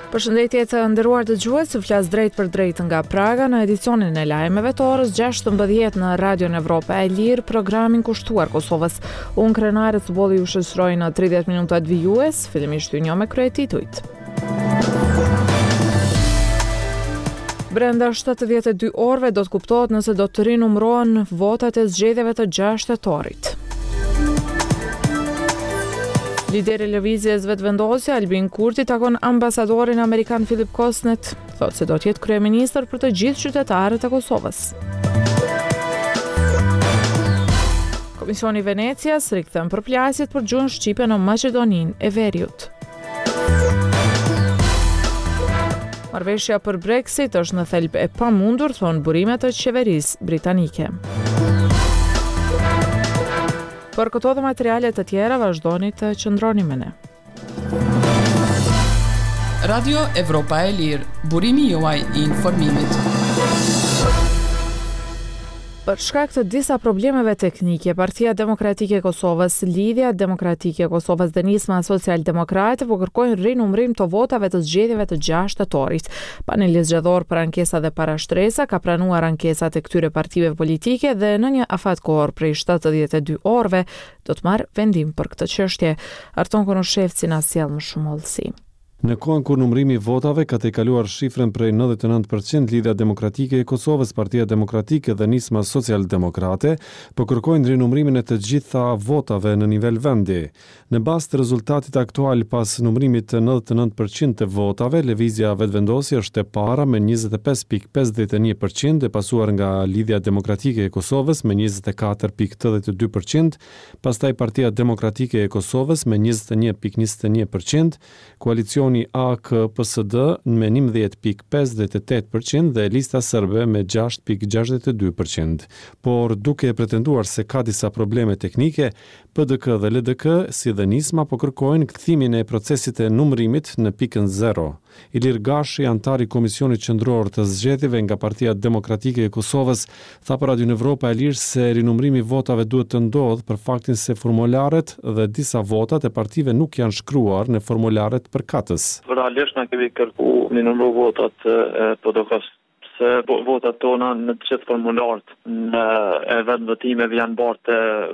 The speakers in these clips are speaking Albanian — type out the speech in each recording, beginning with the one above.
Përshëndetje të nderuar dëgjues, flas drejt për drejt nga Praga në edicionin e lajmeve të orës 16 në Radion Evropa e Lirë, programin kushtuar Kosovës. Unë krenarët bolli ju shoqëroj në 30 minutat vijues, fillimisht ju njoh me kryetitujt. Brenda 72 orëve do të kuptohet nëse do të rinumërohen votat e zgjedhjeve të 6 tetorit. Lideri i lëvizjes vetëvendosje Albin Kurti takon ambasadorin amerikan Philip Kosnet, thotë se do të jetë kryeministër për të gjithë qytetarët e Kosovës. Komisioni Venecias rikthen përplasjet për gjuhën shqipe në Maqedoninë e Veriut. Marrëveshja për Brexit është në thelb e pamundur, thonë burimet e qeverisë britanike. Për këto dhe materialet të tjera vazhdoni të qëndroni me ne. Radio Evropa e Lirë, burimi juaj i informimit. Për shkak të disa problemeve teknike, Partia Demokratike e Kosovës, Lidhja Demokratike e Kosovës dhe Nisma Social-Demokrate po kërkojnë rinumërim të votave të zgjedhjeve të 6 tetorit. Paneli zgjedhor për ankesa dhe parashtresa ka pranuar ankesat e këtyre partive politike dhe në një afat kohor prej 72 orëve do të marrë vendim për këtë çështje. Arton Konoshevci na sjell më shumë hollësi. Në kohën kur numërimi i votave ka tejkaluar shifrën prej 99%, Lidhja Demokratike e Kosovës, Partia Demokratike dhe Nisma Social-Demokrate po kërkojnë rinumërimin e të gjitha votave në nivel vendi. Në bazë të rezultatit aktual pas numërimit të 99% të votave, lëvizja vetëvendosje është e para me 25.51% e pasuar nga Lidhja Demokratike e Kosovës me 24.82%, pastaj Partia Demokratike e Kosovës me 21.21%, koalicioni AK-PSD me 11.58% dhe lista serbe me 6.62%. Por duke pretenduar se ka disa probleme teknike, PDK dhe LDK si dhe Nisma po kërkojnë kthimin e procesit e numërimit në pikën 0. Ilir Gashi, antari Komisionit Qendror të Zgjedhjeve nga Partia Demokratike e Kosovës, tha për Radio Evropa e Lirë se rinumërimi i votave duhet të ndodhë për faktin se formularet dhe disa votat e partive nuk janë shkruar në formularet përkatës. Realisht na kemi kërku një numër votat PDK-s, se votat tona në të gjithë formularët në vetëvotimeve janë bërë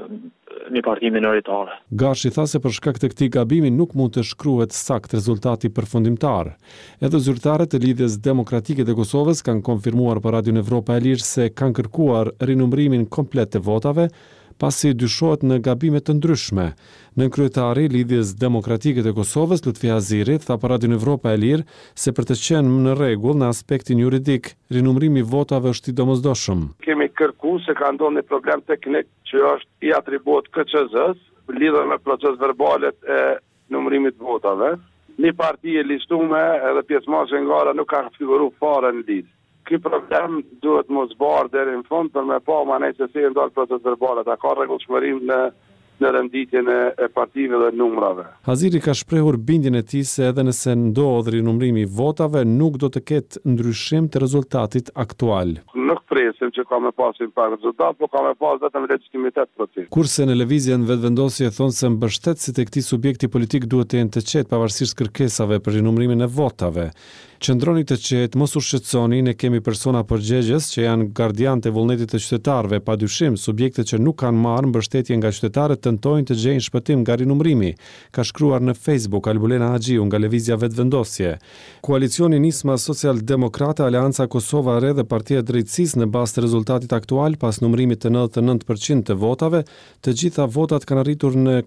një parti minoritare. Gashi tha se për shkak të këtij gabimi nuk mund të shkruhet sakt rezultati përfundimtar. Edhe zyrtarët e Lidhjes Demokratike të Kosovës kanë konfirmuar për Radio Evropa e Lirë se kanë kërkuar rinumërimin komplet të votave, pasi dyshohet në gabime të ndryshme. Nënkryetari Lidhjes Demokratike të Kosovës, Lutfi Aziri, tha për Radio Evropa e Lirë se për të qenë në rregull në aspektin juridik, rinumërimi i votave është i domosdoshëm. Kemi kërku se ka ndonjë një problem teknik që është i atribut KQZ-s, lidhur me proces verbalet e numërimit votave. Një parti e listuar edhe pjesëmarrëse ngara nuk ka figuruar fare në lidhje. Ky problem duhet mos barë deri në fund për me pa ma nejtë se si ndalë proces verbalet. A ka rregullshmërim në renditjen e partive dhe numrave. Aziri ka shprehur bindjen e tij se edhe nëse ndodh rinumërimi i votave, nuk do të ketë ndryshim të rezultatit aktual. Nuk presim që ka me pasin pa rezultat, po ka me pas vetëm legitimitet procesi. Kurse në lëvizjen vetëvendosje thonë se mbështetësit e këtij subjekti politik duhet të jenë të qetë pavarësisht kërkesave për rinumërimin e votave. Qëndroni të qetë, mos u shqetësoni, ne kemi persona përgjegjës që janë gardian të vullnetit të qytetarëve, padyshim subjektet që nuk kanë marrë mbështetje nga qytetarët tentojnë të gjejnë shpëtim nga rinumërimi, ka shkruar në Facebook Albulena Haxhiu nga lëvizja vetëvendosje. Koalicioni Nisma Social-Demokrate, Aleanca Kosova Re dhe Partia e Drejtësisë në bazë të rezultatit aktual pas numërimit të 99% të votave, të gjitha votat kanë arritur në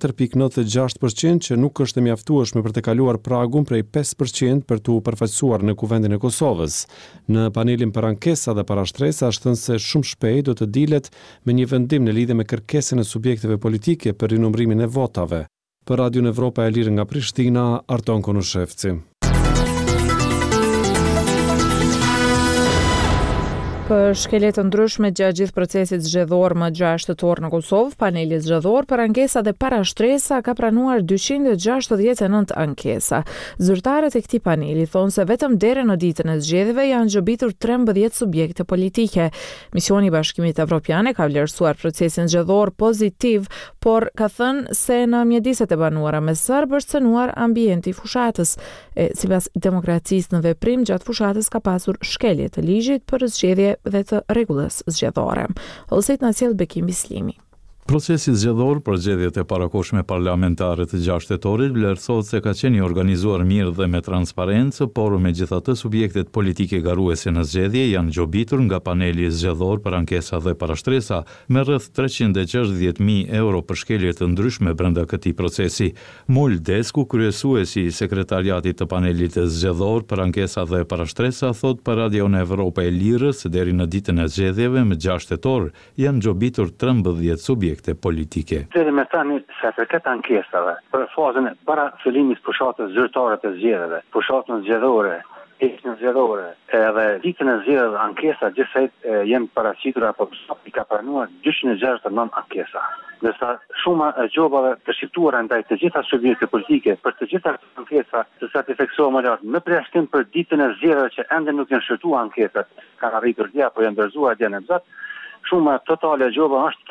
4.96% që nuk është e mjaftueshme për të kaluar pragun prej 5% për të përfaqësuar në Kuvendin e Kosovës. Në panelin për ankesa dhe parashtresa është thënë se shumë shpejt do të dilet me një vendim në lidhje me kërkesën e subjekteve politike për rinumërimin e votave. Për Radio Evropa e Lirë nga Prishtina, Arton Konoshevci. Për shkelje të ndryshme gjatë gjithë procesit zgjedhor më 6 shtator në Kosovë, paneli zgjedhor për ankesa dhe parashtresa ka pranuar 269 ankesa. Zyrtarët e këtij paneli thonë se vetëm deri në ditën e zgjedhjeve janë gjobitur 13 subjekte politike. Misioni i Bashkimit Evropian ka vlerësuar procesin zgjedhor pozitiv, por ka thënë se në mjediset e banuara me serbë është cënuar ambienti i fushatës. Sipas demokracisë në veprim, gjatë fushatës ka pasur shkelje të ligjit për zgjedhje dhe të rregullës zgjedhore. Ose na sjell Bekim Bislimi. Procesi zgjedhor për zgjedhjet e parakohshme parlamentare të 6 shtetorit vlerësohet se ka qenë i organizuar mirë dhe me transparencë, por megjithatë subjektet politike garuese në zgjedhje janë gjobitur nga paneli zgjedhor për ankesa dhe parashtresa me rreth 360.000 euro për shkelje të ndryshme brenda këtij procesi. Mul Desku, kryesuesi i sekretariatit të panelit zgjedhor për ankesa dhe parashtresa, thot për Radio Evropa e Lirës deri në ditën e zgjedhjeve më 6 shtetor janë gjobitur 13 subjekte politike. Deri me tani sa përket ankesave, për fazën para fillimit fushatës zyrtare të zgjedhjeve, fushatën zgjedhore, heqjen zgjedhore, edhe ditën e zgjedhjeve ankesa gjithsej janë paraqitur apo i ka pranuar 269 ankesa. Ndërsa shuma e gjobave të shqiptuara ndaj të gjitha subjekte politike për të gjitha ankesa të satisfeksohen më lartë në përjashtim për ditën e zgjedhjeve që ende nuk janë shërtuar ankesat, kanë arritur dia apo janë ndërzuar dia në zot. Shuma totale e gjoba është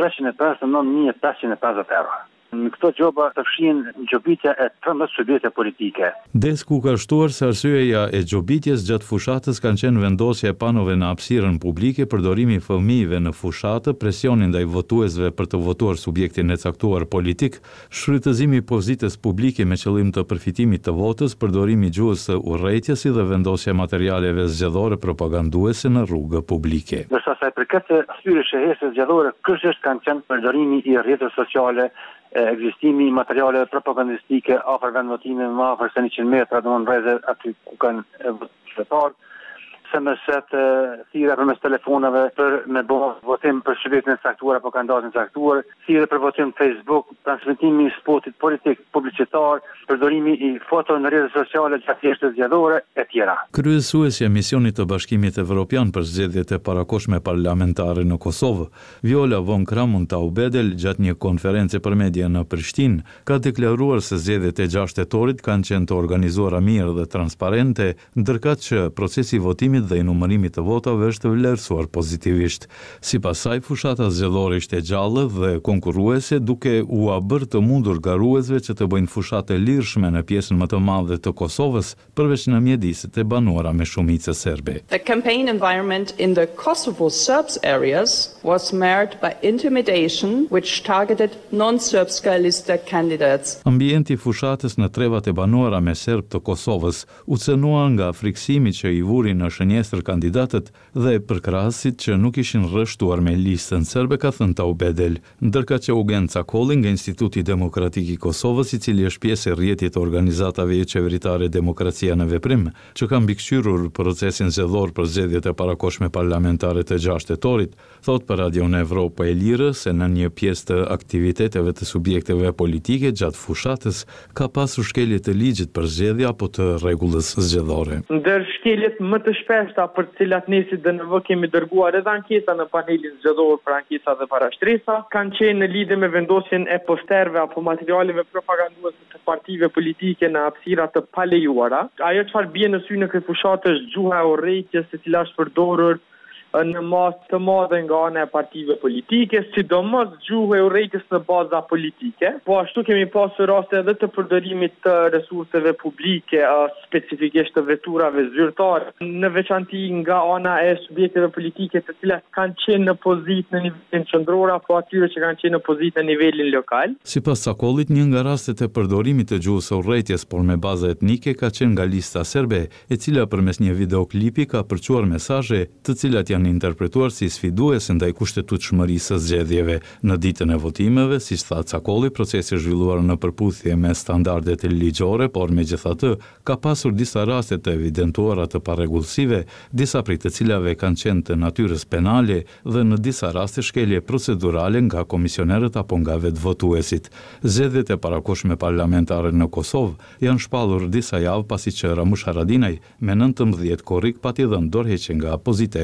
359.550 euro. Në këto gjoba të fshihen gjobitja e 13 subjekte politike. Desku ka shtuar se arsyeja e gjobitjes gjatë fushatës kanë qenë vendosja e panove në hapësirën publike, përdorimi i fëmijëve në fushatë, presioni ndaj votuesve për të votuar subjektin e caktuar politik, shfrytëzimi i pozitës publike me qëllim të përfitimit të votës, përdorimi i gjuhës së urrëtijes dhe vendosja e materialeve zgjedhore propaganduese në rrugë publike. Ndërsa sa i përket thyrjes së shehjes zgjedhore, kryesisht kanë qenë përdorimi i rrjeteve sociale, ekzistimi i materialeve propagandistike afër vendvotimeve më afër se 100 metra, domthonë rreze aty ku kanë votuar, SMS-et, thirrje përmes telefonave për me bërë votim për subjektin e caktuar apo kandidatin e caktuar, thirrje për votim Facebook, transmetimi i spotit politik publicitar, përdorimi i foto në rrjetet sociale gjatë festës zgjedhore e tjera. Kryesuesja e misionit të Bashkimit Evropian për zgjedhjet e parakohshme parlamentare në Kosovë, Viola von Kramon Taubedel, gjatë një konferencë për media në Prishtinë, ka deklaruar se zgjedhjet e 6 shtetorit kanë qenë të organizuara mirë dhe transparente, ndërkaq që procesi i votimit dhe i numërimit të votave është vlerësuar pozitivisht. Sipas saj, fushata zgjedhore ishte gjallë dhe konkurruese, duke u bërë të mundur garuesve që të bëjnë fushatë lirshme në pjesën më të madhe të Kosovës, përveç në mjediset e banuara me shumicë serbe. The campaign environment in the Kosovo Serbs areas was marred by intimidation which targeted non-Srpska lista candidates. Ambienti i fushatës në trevat e banuara me serb të Kosovës u cënua nga friksimi që i vuri në shënjestër kandidatët dhe përkrahasit që nuk ishin rreshtuar me listën serbe, ka thënë Taubedel, ndërkaq që Eugen Cakolli nga Instituti Demokratik i Kosovës, i cili është pjesë e rrjetit të organizatave qeveritare Demokracia në Veprim, që kanë mbikëqyrur procesin zgjedhor për zgjedhjet e parakohshme parlamentare të 6 shtetorit, thot për Radio Evropa e Lirës se në një pjesë të aktiviteteve të subjekteve politike gjatë fushatës ka pasur shkelje të ligjit për zgjedhje apo të rregullës zgjedhore. Ndër shkeljet më të shpeshta për të cilat ne si DNV kemi dërguar edhe ankesa në panelin zgjedhor për ankesa dhe parashtresa, kanë qenë në lidhje me vendosjen e posterëve apo materialeve propaganduese të partive politike në hapësira të palejuara. Ajo çfarë bie në sy në këtë fushatë është gjuha e urrëtijes, e cila është përdorur në masë të madhe nga ana e partive politike, sidomos gjuhë e urrëtijes në baza politike, po ashtu kemi pasur raste edhe të përdorimit të resurseve publike, specifikisht të veturave zyrtare, në veçanti nga ana e subjekteve politike të cilat kanë qenë në pozitë në nivelin qendror apo atyre që kanë qenë në pozitë në nivelin lokal. Sipas Cakollit, një nga rastet e përdorimit të gjuhës së urrëtijes por me bazë etnike ka qenë nga lista serbe, e cila përmes një videoklipi ka përçuar mesazhe të cilat janë interpretuar si sfiduese ndaj kushtetutshmërisë së zgjedhjeve. Në ditën e votimeve, siç tha Cakolli, procesi zhvilluar në përputhje me standardet ligjore, por megjithatë ka pasur disa raste të evidentuara të parregullsive, disa prej të cilave kanë qenë të natyrës penale dhe në disa raste shkelje procedurale nga komisionerët apo nga vetvotuesit. Zgjedhjet e parakohshme parlamentare në Kosovë janë shpallur disa javë pasi që Ramush Haradinaj me 19 korrik pati dhënë dorëheqje nga opozita e kryeministit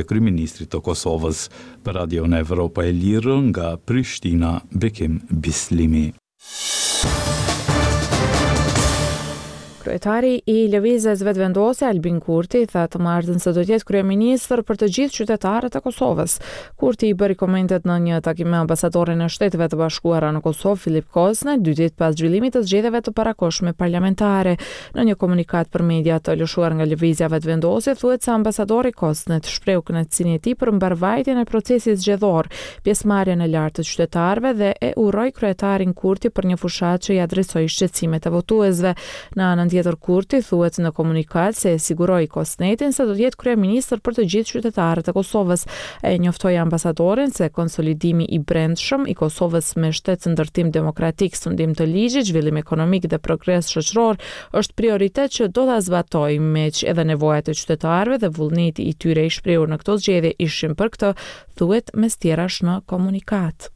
Kryeministrit të Kosovës. Për Radion Evropa e Lirë nga Prishtina, Bekim Bislimi. Kryetari I Lëvizjes Vetëvendosje Albin Kurti tha të martën se do të jetë kryeministër për të gjithë qytetarët e Kosovës. Kurti I bëri komentet në një takim me ambasadorin e Shteteve të Bashkuara në Kosovë, Filip Kosne, 2 ditë pas zhvillimit të zgjedhjeve të parakohshme parlamentare. Në një komunikat për media të lëshuar nga Lëvizja Vetëvendosje, thuhet se ambasadori Kosne shpreu kënaqësinë e tij për mbërvajtjen e procesit zgjedhor, pjesëmarrjen e lartë të qytetarëve dhe e uroi kryetarin Kurti për një fushat që I adresoi shqetësimet e votuesve. Në anën tjetër, Kurti thuhet në komunikat se e siguroi Kosnetin se do të jetë kryeministër për të gjithë qytetarët e Kosovës. E njoftoi ambasadorin se konsolidimi I brendshëm I Kosovës me shtet ndërtim demokratik, sundim të ligjit, zhvillim ekonomik dhe progres shoqëror është prioritet që do ta zbatojë, meq edhe nevojat e qytetarëve dhe vullneti I tyre I shprehur në këto zgjedhje ishin për këtë, thuhet mes tjerash në komunikat.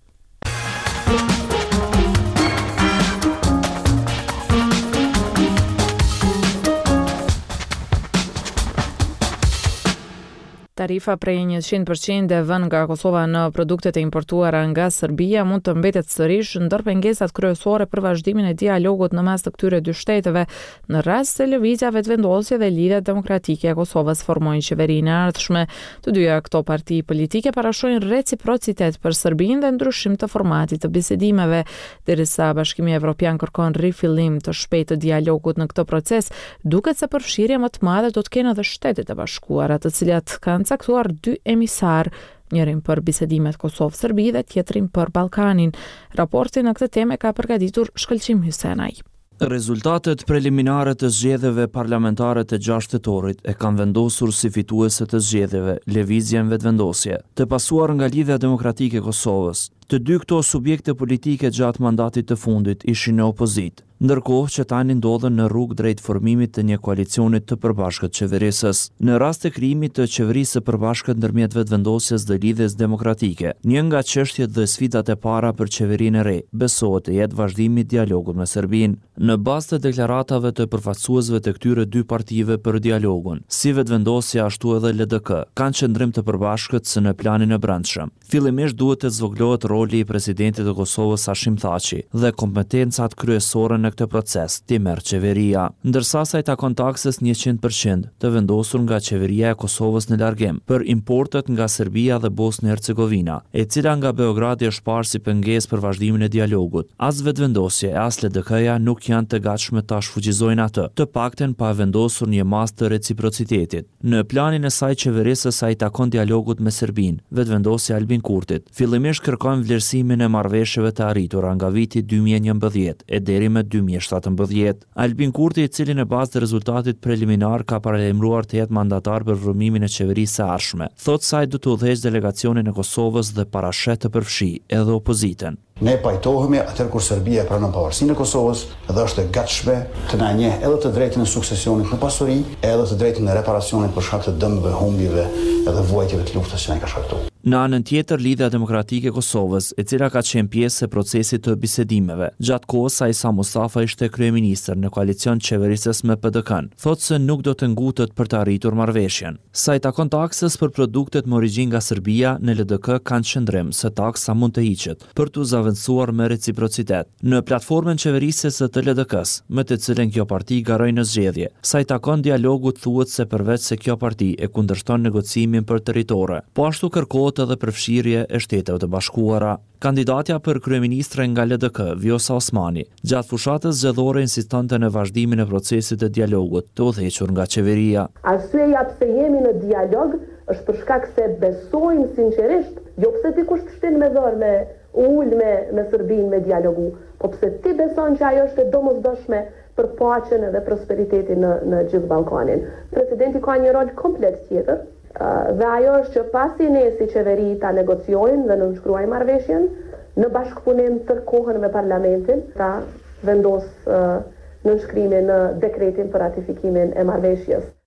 Tarifa prej 100% e vënë nga Kosova në produktet e importuara nga Serbia mund të mbetet sërish ndër pengesat kryesore për vazhdimin e dialogut në mes të këtyre dy shteteve, në rast se Lëvizja Vetëvendosje dhe Lidhja Demokratike e Kosovës formojnë qeverinë e ardhshme. Të dyja këto parti politike parashojnë reciprocitet për Serbinë dhe ndryshim të formatit të bisedimeve, derisa Bashkimi Evropian kërkon rifillim të shpejtë të dialogut në këtë proces, duket se përfshirje më të madhe do të kenë edhe Shtetet e Bashkuara, të cilat kanë caktuar 2 emisar, njërin për bisedimet Kosovë-Serbi dhe tjetrin për Ballkanin. Raportin në këtë temë ka përgatitur Shkëlqim Hysenaj. Rezultatet preliminare të zgjedhjeve parlamentare të 6 tetorit e kanë vendosur si fituese të zgjedhjeve Lëvizjen Vetëvendosje, të pasuar nga Lidhja Demokratike e Kosovës. Të dy këto subjekte politike gjatë mandatit të fundit ishin në opozit, ndërkohë që tani ndodhen në rrugë drejt formimit të një koalicionit të përbashkët qeverisës. Në rast të krijimit të qeverisë së përbashkët ndërmjet Vetëvendosjes dhe Lidhjes Demokratike, një nga çështjet dhe sfidat e para për qeverinë e re besohet të jetë vazhdimi I dialogut me Serbinë. Në bazë të deklaratave të përfaqësuesve të këtyre dy partive për dialogun, si Vetëvendosja ashtu edhe LDK, kanë qëndrim të përbashkët së në planin e brendshëm. Fillimisht duhet të zvogëlohet roli I presidentit të Kosovës Hashim Thaçi dhe kompetencat kryesore në këtë proces t'i merr qeveria, ndërsa sa I takon taksës 100% të vendosur nga qeveria e Kosovës në largim për importet nga Serbia dhe Bosnjë-Hercegovina, e cila nga Beogradi është parë si pengesë për vazhdimin e dialogut. As Vetëvendosje e as LDK-ja nuk janë të gatshme ta shfuqizojnë atë, të paktën pa vendosur një masë të reciprocitetit. Në planin e saj qeverisës sa I takon dialogut me Serbinë, Vetëvendosja Albin Kurtit fillimisht kërkon vlerësimin e marrëveshjeve të arritura nga viti 2011 e deri me 2017. Albin Kurti, I cili në bazë të rezultatit preliminar ka paralajmëruar të jetë mandatar për formimin e qeverisë së ardhshme, thotë se ai do të udhëheqë delegacionin e Kosovës dhe parashet të përfshijë edhe opozitën. Ne pajtohemi atëherë kur Serbia e pranon pavarësinë e Kosovës dhe është e gatshme të na njeh edhe të drejtën e suksesionit në pasuri, edhe të drejtën e reparacionit për shkak të dëmeve, humbjeve edhe vuajtjeve të luftës që na ka shkaktuar. Në anën tjetër, Lidhja Demokratike e Kosovës, e cila ka qenë pjesë e procesit të bisedimeve, gjatë kohës sa Isa Mustafa ishte kryeministër në koalicion qeverisës me PDK-n, thotë se nuk do të ngutet për të arritur marrëveshjen. Sa I takon taksës për produktet me origjinë nga Serbia, në LDK kanë qëndrim se taksa mund të hiqet për t'u zaventësuar me reciprocitet. Në platformën qeverisës së të LDK-s, me të cilën kjo parti garoi në zgjedhje, sa I takon dialogut thuhet se përveç se kjo parti e kundërshton negocimin për territore, po ashtu kërkohet edhe përfshirje e Shteteve të Bashkuara. Kandidatja për kryeministre nga LDK, Vjosa Osmani, gjatë fushatës zgjedhore insistonte në vazhdimin e procesit të dialogut të udhëhequr nga qeveria. Arsyeja pse jemi në dialog është për shkak se besojmë sinqerisht, jo pse ti kush shtin me dorë me ul me Serbinë me dialogu, po pse ti beson që ajo është e domosdoshme për paqen dhe prosperitetin në gjithë Ballkanin. Presidenti ka një rol komplet tjetër. Dhe ajo është që pasi ne si qeveri ta negociojmë dhe nënshkruajmë marrëveshjen, në bashkëpunim të kohën me parlamentin, ta vendos nënshkrimin në dekretin për ratifikimin e marrëveshjes.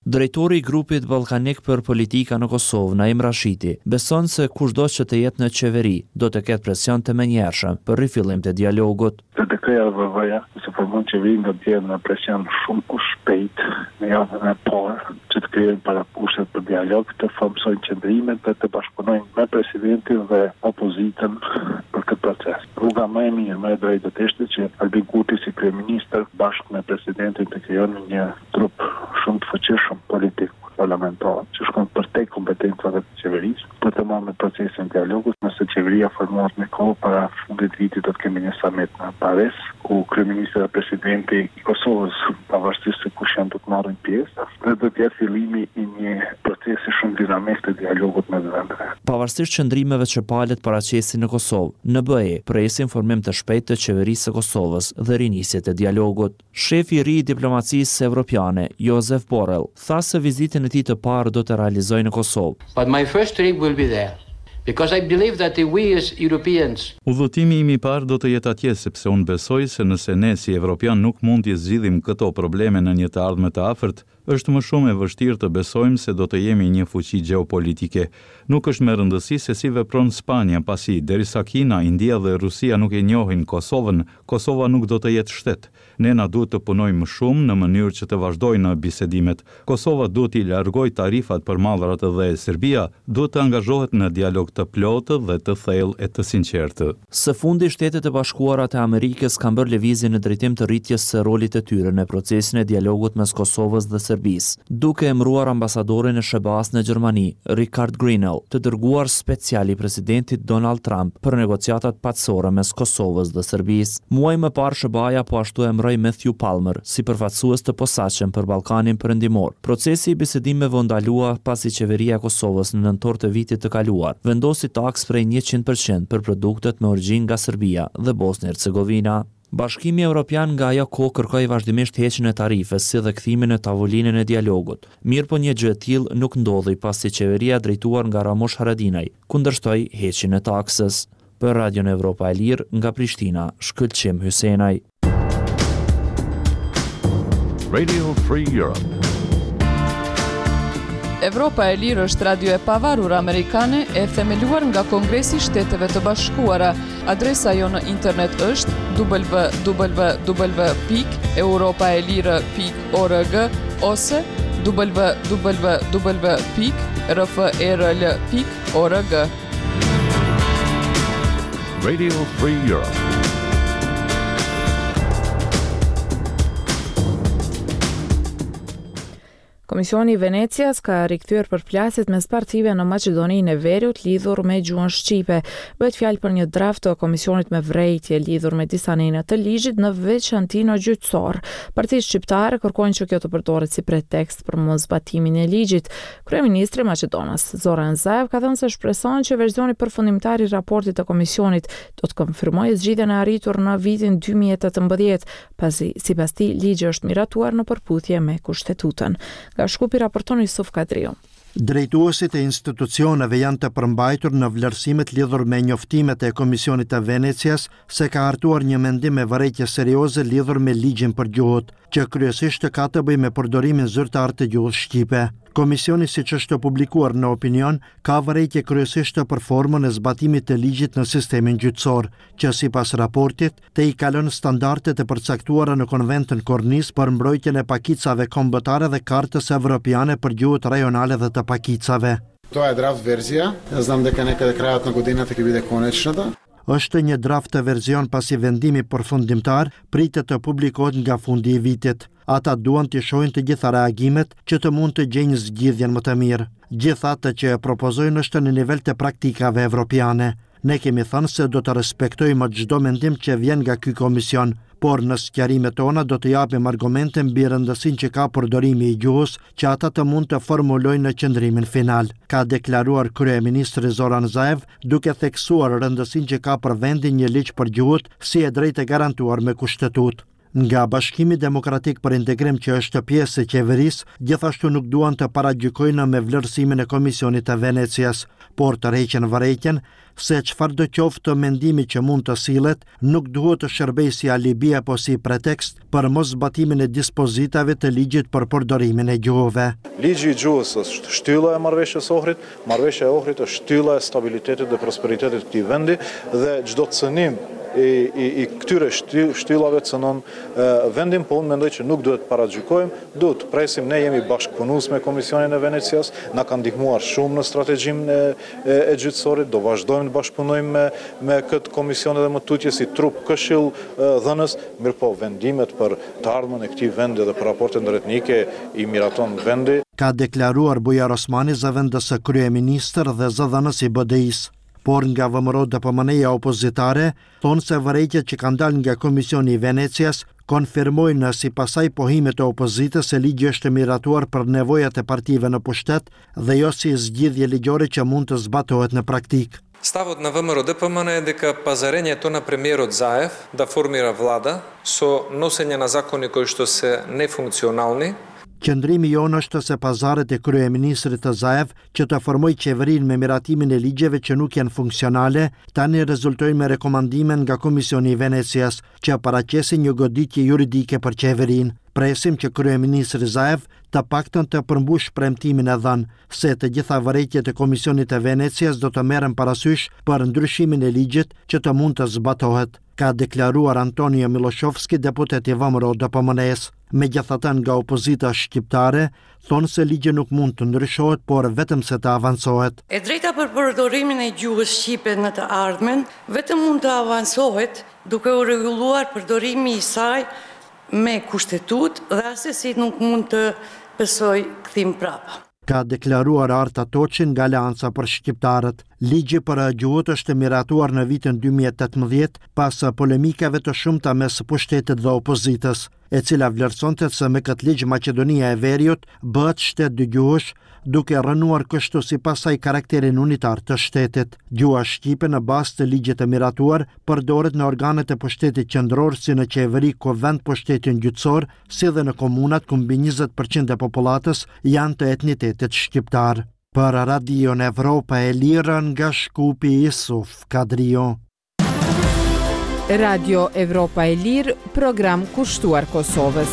Drejtori i grupit ballkanik për politika në Kosovë, Naim Rashidi, beson se kushdo që të jetë në qeveri do të ketë presion të menjëhershëm për rifillim të dialogut. Të kreja vëvëja, se formon qeveri nga tjerë në presion shumë shpejt në javën e parë që të krijojnë parakushtet për dialog, të formsojnë qendrimet dhe të bashkëpunojnë me presidentin dhe opozitën për këtë proces. Rruga më e mirë, më e drejtë ishte që Albin Kurti si kryeministër bashkë me presidentin të krijonin një trup shumë të fuqishëm politik parlamentar, që shkon përtej kompetencave të qeverisë, për të marrë me procesin dialogut. Nëse qeveria formohet me kohë para fundit vitit do të kemi një summit në Paris, ku kryeministri dhe presidenti i Kosovës, pavarësisht se kush janë do të marrin pjesë, dhe do të jetë fillimi i një procesi shumë dinamik të dialogut me vendeve. Pavarësisht qëndrimeve që palët paraqesin në Kosovë, në BE presin formim të shpejtë të qeverisë së Kosovës dhe rinisje të dialogut. Shefi i ri i diplomacisë evropiane, Josef Borrell, tha se vizitën e tij të parë do të realizojë në Kosovë. But my first trip will be there. Because I believe that we as Europeans. Udhëtimi im i parë do të jetë atje sepse unë besoj se nëse ne si evropian nuk mund t'i zgjidhim këto probleme në një të ardhme të afërt, është më shumë e vështirë të besojmë se do të jemi një fuqi gjeopolitike. Nuk është me rëndësi se si vepron Spanja, pasi derisa Kina, India dhe Rusia nuk e njohin Kosovën, Kosova nuk do të jetë shtet. Ne na duhet të punojmë shumë në mënyrë që të vazhdojnë bisedimet. Kosova duhet t'i largojë tarifat për mallrat dhe Serbia duhet të angazhohet në dialog të plotë dhe të thellë e të sinqertë. Së fundi, Shtetet e Bashkuara të Amerikës kanë bërë lëvizje në drejtim të rritjes së rolit të tyre në procesin e dialogut mes Kosovës dhe Serbisë, duke emëruar ambasadorin e SBA-s në Gjermani, Richard Grenell, të dërguar special i presidentit Donald Trump për negociatat paqësore mes Kosovës dhe Serbisë. Muaj më parë SBA-ja po ashtu emëroi Matthew Palmer si përfaqësues të posaçëm për Ballkanin Perëndimor. Procesi i bisedimeve u ndalua pasi qeveria e Kosovës në nëntor të vitit të kaluar vendosi taksë prej 100% për produktet me origjinë nga Serbia dhe Bosnia-Hercegovina. Bashkimi Evropian nga ajo kohë kërkoi vazhdimisht heqjen e tarifës si dhe kthimin në tavolinën e dialogut. Mirë po një gjë e tillë nuk ndodhi pasi qeveria drejtuar nga Ramush Haradinaj kundërshtoi heqjen e taksës. Për Radion Evropa e Lirë nga Prishtina, Shkëlqim Hysenaj. Radio Free Europe. Evropa e Lirë është radio e pavarur amerikane e themeluar nga Kongresi i Shteteve të Bashkuara. Adresa jo në internet është www.europaelire.org ose www.rfrl.org. Radio Free Europe. Komisioni i Venecias ka rikthyer përplasjet mes partive në Maqedoninë e Veriut lidhur me gjuhën shqipe. Bëhet fjalë për një draft të komisionit me vërejtje lidhur me disa nena të ligjit në veçanti në gjyqësor. Partitë shqiptare kërkojnë që kjo të përdoret si pretekst për mosbatimin e ligjit. Kryeministri i Maqedonisë, Zoran Zaev, ka thënë se shpreson që versioni përfundimtar i raportit të komisionit do të konfirmojë zgjidhjen e arritur në vitin 2018, pasi sipas tij ligji është miratuar në përputhje me kushtetutën. Nga Shkupi raporton Yusuf Kadriu. Drejtuesit e institucioneve janë të përmbajtur në vlerësimet lidhur me njoftimet e Komisionit të Venecias se ka hartuar një mendim me vërejtje serioze lidhur me ligjin për gjuhët, që kryesisht ka të bëjë me përdorimin zyrtar të gjuhës shqipe. Komisioni, siç është publikuar në opinion, ka vërejtje kryesisht për formën e zbatimit të ligjit në sistemin gjyqësor, që sipas raportit të i kalon standardet e përcaktuara në Konventin Kornis për mbrojtjen e pakicave kombëtare dhe Kartës Evropiane për gjuhët rajonale dhe të pakicave. To je draft verzija, ja znam дека некаде крајот на годината ќе биде конечната. Është një draft të verzion pasi vendimi përfundimtar pritet të publikohet nga fundi i vitit. Ata duan të shohin të gjitha reagimet që të mund të gjejnë zgjidhjen më të mirë. Gjithatë që e propozojnë është në nivel të praktikave evropiane. Ne kemi thënë se do të respektojmë çdo mendim që vjen nga ky komision, por në sqarimet tona do të japim argumente mbi rëndësinë që ka përdorimi i gjuhës që ata të mund të formulojnë në qëndrimin final, ka deklaruar kryeministri Zoran Zaev, duke theksuar rëndësinë që ka për vendin një ligj për gjuhët si e drejtë e garantuar me kushtetutë. Nga Bashkimi Demokratik për Integrim, që është pjesë e qeverisë, gjithashtu nuk duan të paragjykojnë me vlerësimin e Komisionit të Venecias, por të rreqen vërejtjen se çfarë do qoftë mendimi që mund të sillet, nuk duhet të shërbejë si alibi apo si pretekst për mos zbatimin e dispozitave të ligjit për përdorimin e gjuhëve. Ligji i gjuhës është shtylla e marrëveshjes së Ohrit, marrëveshja e Ohrit është shtylla e stabilitetit dhe prosperitetit të këtij vendi dhe çdo cënim i këtyre shtyllave cënon vendin, po unë mendoj që nuk duhet paragjykojmë, duhet presim, ne jemi bashkëpunues me Komisionin e Venecias, na ka ndihmuar shumë në strategjinë e gjyqësorit, do vazhdojmë të bashkëpunojmë me këtë komision edhe më tutje si trup këshill dhënës, mirëpo vendimet për të ardhmen e këtij vendi dhe për raportet ndërtetnike i miraton vendi. Ka deklaruar Bujar Osmani, zëvendës së kryeministër dhe zëdhënës i BDI-s. Por nga VMRO DPMN-ja opozitare, thonë se vërejtjet që kanë dalë nga Komisioni i Venecias konfirmojnë si pasaj pohimit të opozitës se ligji është miratuar për nevojat e partive në pushtet dhe jo si zgjidhje ligjore që mund të zbatohet në praktik. Ставот на ВМРО ДПМН е дека пазарењето на премиерот Заев да формира влада со носење на закони кои што се нефункционални. Qëndrimi jonë është se pazaret e kryeministrit të Zaev që të formoj qeverinë me miratimin e ligjeve që nuk janë funksionale, tani rezultojnë me rekomandime nga Komisioni i Venecias që paraqesin një goditje juridike për qeverinë. Presim që kryeministri Zaev të paktën të përmbush premtimin e dhënë se të gjitha vërejtjet e Komisionit të Venecias do të merren parasysh për ndryshimin e ligjit që të mund të zbatohet, ka deklaruar Antonio Miloshovski, deputet i VMRO DPMN-s. Megjithatë, nga opozita shqiptare thonë se ligji nuk mund të ndryshohet, por vetëm se të avancohet. E drejta për përdorimin e gjuhës shqipe në të ardhmen vetëm mund të avancohet duke u rregulluar përdorimi i saj me kushtetut dhe asesi nuk mund të besoj kthim prapa. Ka deklaruar Arta Toçi nga Alianca për Shqiptarët. Ligji për gjuhët është miratuar në vitin 2018 pas polemikave të shumta mes pushtetit dhe opozitës, e cila vlerësonte se me këtë ligj Maqedonia e Veriut bëhet shtet dëgjues, duke rënuar kështu si pasaj karakterin unitar të shtetit. Gjuha shqipe në bazë të ligjit të miratuar përdoret në organet e pushtetit qendror si në qeveri ku vend pushtetin gjyqësor, si dhe në komunat ku mbi 20% e popullatës janë të etnitetit shqiptar. Për Radion Evropa e Lirë nga Shkupi Isuf Kadrio. Radio Evropa e Lirë, program kushtuar Kosovës.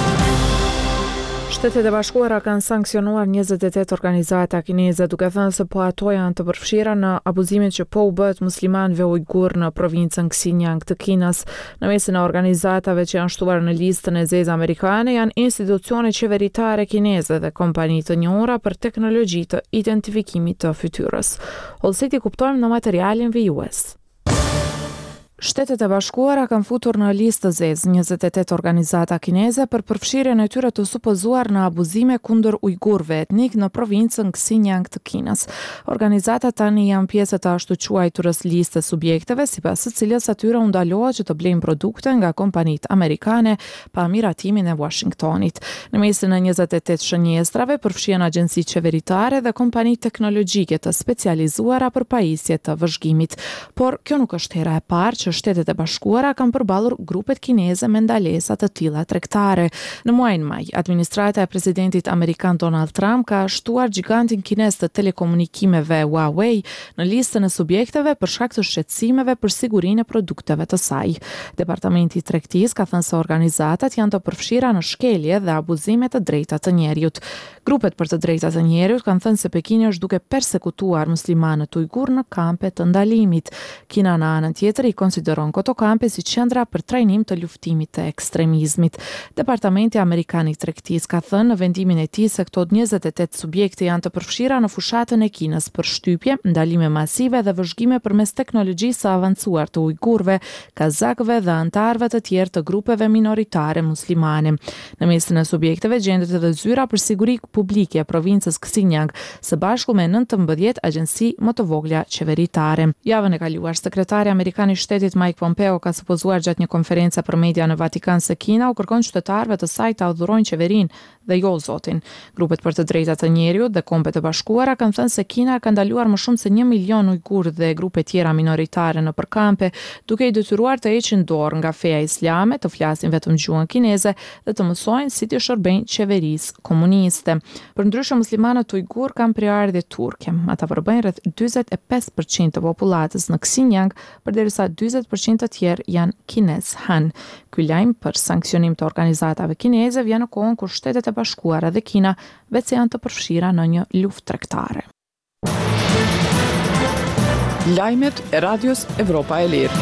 Shtetet e Bashkuara kanë sankcionuar 28 organizata kineze, duke thënë se po ato janë të përfshira në abuzimet që po u bëhet muslimanëve ujgur në provincën Xinjiang të Kinës. Në mesin e organizatave që janë shtuar në listën e zezë amerikane janë institucione qeveritare kineze dhe kompani të njohura për teknologji të identifikimit të fytyrës. Hollësiti kuptojmë në materialin vijues. Shtetet e Bashkuara kanë futur në listë të zezë 28 organizata kineze për përfshirjen e tyre të supozuar në abuzime kundër ujgurëve etnik në provincën Xinjiang të Kinës. Organizatat tani janë pjesë të ashtu quajturës listë subjekteve, sipas së cilës atyre u ndalohet që të blejnë produkte nga kompanitë amerikane pa miratimin e Washingtonit. Në mesin e 28 shënjestrave përfshihen agjenci qeveritare dhe kompani teknologjike të specializuara për pajisje të vëzhgimit. Por kjo nuk është hera e parë që Shtetet e Bashkuara kanë përballur grupet kineze me ndalesa të tilla tregtare. Në muajin maj, administrata e presidentit amerikan Donald Trump ka shtuar gigantin kinez të telekomunikimeve Huawei në listën e subjekteve për shkak të shqetësimeve për sigurinë e produkteve të saj. Departamenti i tregtisë ka thënë se organizatat janë të përfshira në shkelje dhe abuzime të drejtat të njerëzit. Grupet për të drejtat të njerëzit kanë thënë se Pekini është duke persekutuar muslimanët ujgur në kampe të ndalimit. Kina në anën tjetër i konsideron këto kampe si qendra për trajnim të luftimit të ekstremizmit. Departamenti Amerikan i tregtisë ka thënë në vendimin e tij se këto 28 subjekte janë të përfshira në fushatën e Kinës për shtypje, ndalime masive dhe vëzhgime përmes teknologjisë së avancuar të ujgurëve, kazakëve dhe antarëve të tjerë të grupeve minoritare muslimane. Në mesin e subjekteve gjendet edhe zyra për siguri publike e provincës Xinjiang, së bashku me 19 agjenci më të vogla qeveritare. Javën e kaluar, sekretari amerikan i shtetit Shtetit Mike Pompeo ka supozuar gjatë një konference për media në Vatikan se Kina u kërkon qytetarëve të saj ta udhërojnë qeverinë dhe jo zotin. Grupet për të drejtat të njerëzit dhe Kombet e Bashkuara kanë thënë se Kina ka ndaluar më shumë se 1 milion ujgur dhe grupe tjera minoritare në përkampe, duke i detyruar të heqin dorë nga feja islame, të flasin vetëm gjuhën kineze dhe të mësojnë si të shërbejnë qeverisë komuniste. Përndryshe muslimanët ujgur kanë prerje turke. Ata përbëjnë rreth 45% të popullatës në Xinjiang, përderisa 40% të tjerë janë kinez Han. Ky lajm për sankcionim të organizatave kineze vjen në kohën kur Shtetet e Bashkuara dhe Kina vetë janë të përfshira në një luftë tregtare. Lajmet e Radios Evropa e Lirë.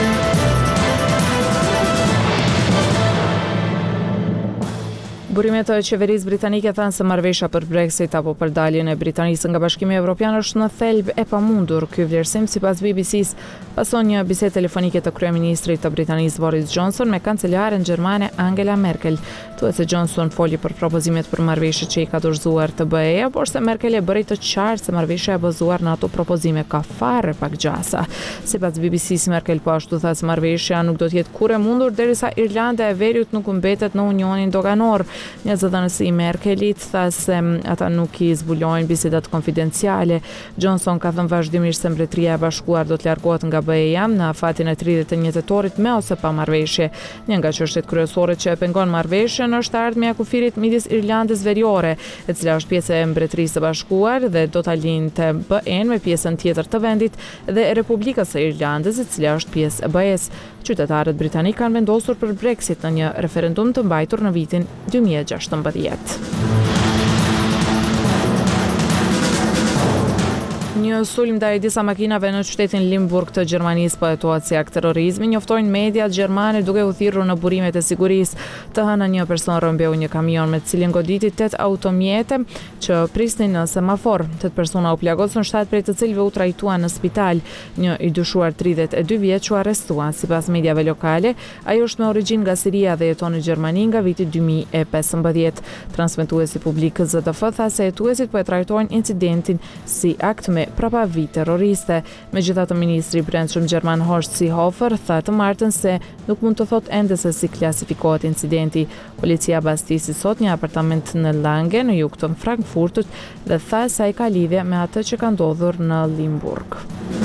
Burimet e qeverisë britanike thanë se marrëveshja për Brexit apo për daljen e Britanisë nga Bashkimi Evropian është në thelb e pamundur. Ky vlerësim sipas BBC-s pason një bisedë telefonike të kryeministrit të Britanisë Boris Johnson me kancelaren gjermane Angela Merkel. Thuhet se Johnson foli për propozimet për marrëveshje që i ka dorëzuar të BE-ja, por se Merkel e bëri të qartë se marrëveshja e bazuar në ato propozime ka fare pak gjasa. Sipas BBC-s Merkel po ashtu tha se marrëveshja nuk do të jetë kurrë e mundur derisa Irlanda e Veriut nuk mbetet në Unionin Doganor. Një zëdhënësi i Merkelit tha se ata nuk i zbulojnë bisedat konfidenciale. Johnson ka thënë vazhdimisht se Mbretëria e Bashkuar do të largohet nga BE-ja në afatin e 31 tetorit me ose pa marrëveshje. Një nga çështjet kryesore që e pengon marrëveshjen është ardhmja e kufirit midis Irlandës Veriore, e cila është pjesë e Mbretërisë së Bashkuar dhe do ta lindte BE-n me pjesën tjetër të vendit dhe Republikës së Irlandës, e cila është pjesë e BE-s. Qytetarët britanik kanë vendosur për Brexit në një referendum të mbajtur në vitin 2016. Një sulm ndaj disa makinave në qytetin Limburg të Gjermanisë po hetohet si akt terrorizmi, njoftojnë mediat gjermane duke u thirrur në burimet e sigurisë. Të hënën një person rrëmbeu një kamion me të cilin goditi 8 automjete që prisnin në semafor. 8 persona u plagosën, 7 prej të cilëve u trajtuan në spital. Një i dyshuar 32 vjeç u arrestuan. Sipas mediave lokale, ai është me origjinë nga Siria dhe jeton në Gjermani nga viti 2015. Transmetuesi publik ZDF tha se hetuesit po e trajtojnë incidentin si akt me prapavi terroriste. Megjithatë, ministri i Brendshëm gjerman Horst Seehofer tha të martën se nuk mund të thotë ende se si klasifikohet incidenti. Policia bastisi sot një apartament në Lange në jug të Frankfurtit dhe tha se ai ka lidhje me atë që ka ndodhur në Limburg.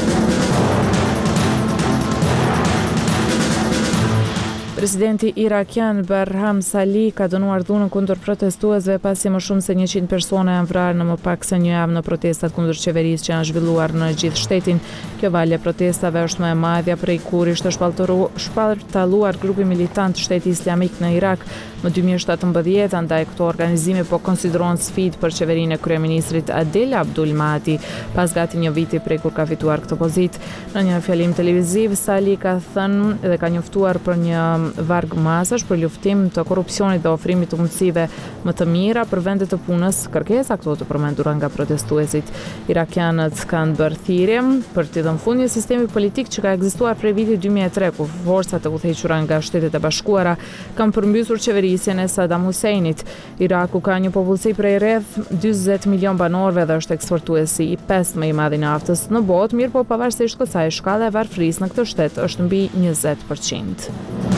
Presidenti irakian Barham Salih ka dënuar dhunën kundër protestuesve pasi më shumë se 100 persona janë vrarë në më pak se një javë në protestat kundër qeverisë që janë zhvilluar në gjithë shtetin. Kjo valje protestave është më e madhja prej kur ishte shpalltaluar grupi militant Shteti Islamik në Irak në 2017, andaj këto organizime po konsiderohen sfidë për qeverinë e kryeministrit Adel Abdul Mahdi, pas gati një viti prej kur ka fituar këtë pozitë. Në një fjalim televiziv, Salih ka thënë dhe ka njoftuar për një varg masash për luftim të korrupsionit dhe ofrimit të mundësive më të mira për vendet të punës, kërkesa këto të përmendura nga protestuesit. Irakianët kanë bërë thirrje për të dhënë fund një sistemi politik që ka ekzistuar prej vitit 2003, ku forcat e udhëhequra nga Shtetet e Bashkuara kanë përmbysur qeverisjen e Saddam Huseinit. Iraku ka një popullsi prej rreth 40 milion banorëve dhe është eksportuesi i 5 më i madh i naftës në botë, mirë po pavarësisht kësaj shkalla e varfërisë në këtë shtet është mbi 20%.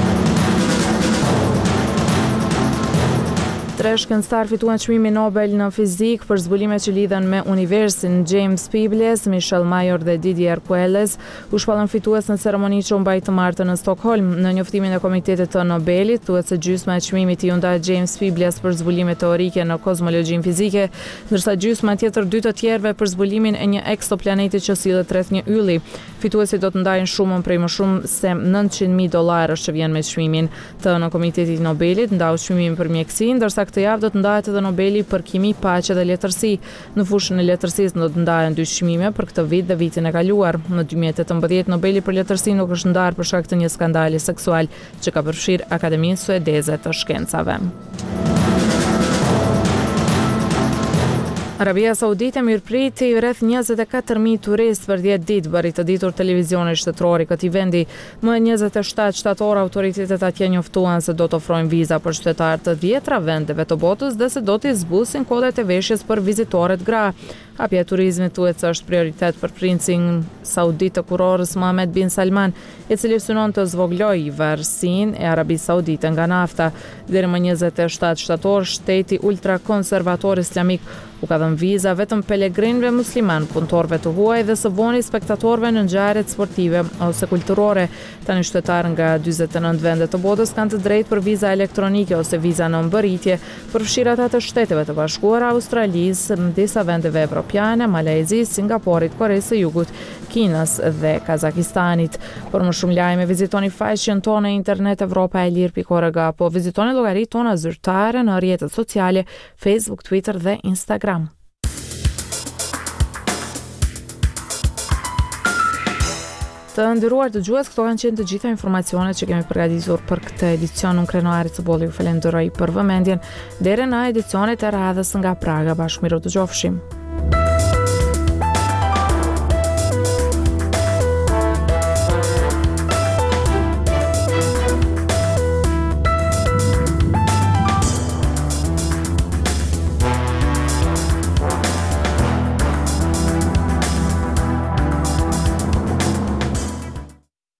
3 shkencëtar fituan çmimin Nobel në fizik për zbulimet që lidhen me universin. James Peebles, Michel Mayor dhe Didier Queluz u shpallën fitues në ceremoni që u mbajt të martën në Stockholm. Në njoftimin e Komitetit të Nobelit, thuhet se gjysma e çmimit i u nda James Peebles për zbulimet teorike në kozmologjinë fizike, ndërsa gjysma tjetër 2 të tjerëve për zbulimin e një eksoplaneti që sillet rreth një ylli. Fituesit do të ndajnë shumën prej më shumë se $900,000 që vjen me çmimin. Të në Komitetit Nobelit ndau çmimin për mjeksi, ndërsa këtë javë do të ndahet edhe Nobeli për kimi, paqe dhe letërsi. Në fushën e letërsisë do të ndahen 2 çmime për këtë vit dhe vitin e kaluar. Në 2018 Nobeli për letërsi nuk është ndarë për shkak të një skandali seksual që ka përfshirë Akademinë Suedeze të Shkencave. Arabia Saudite mirëpriti rreth 24.000 turistë për 10 ditë, bëri të ditur televizioni shtetëror i këtij vendi. Më 27 shtator autoritetet atje njoftuan se do të ofrojnë viza për qytetarë të 10 vendeve të botës dhe se do t'i zbusin kodet e veshjes për vizitorët gra. Hapja e turizmit thuhet se është prioritet për princin saudit të kurorës Mohammed bin Salman, i cili synon të zvoglojë varësinë e Arabisë Saudite nga nafta. Deri më 27 shtator, shteti ultrakonservator islamik u ka dhënë viza vetëm pelegrinëve musliman, punëtorëve të huaj dhe së voni spektatorëve në ngjarjet sportive ose kulturore. Tani qytetarë nga 49 vende të botës kanë të drejtë për viza elektronike ose viza në mbërritje, përfshirë ata të Shteteve të Bashkuara, Australisë, në disa vendeve evropiane, Malezisë, Singaporit, Koresë së Jugut, Kinës dhe Kazakistanit. Për më shumë lajme, vizitoni faqen tonë e internet europaelir.org apo vizitoni llogaritë tona zyrtare në rrjetet sociale Facebook, Twitter dhe Instagram. Të nderuar dëgjues, këto kanë qenë të gjitha informacionet që kemi përgatitur për këtë edicion. Unë Krenoari Cëbolli ju falenderoj për vëmendjen. Deri në edicionet e radhës nga Praga, bashkë miru të gjofshim.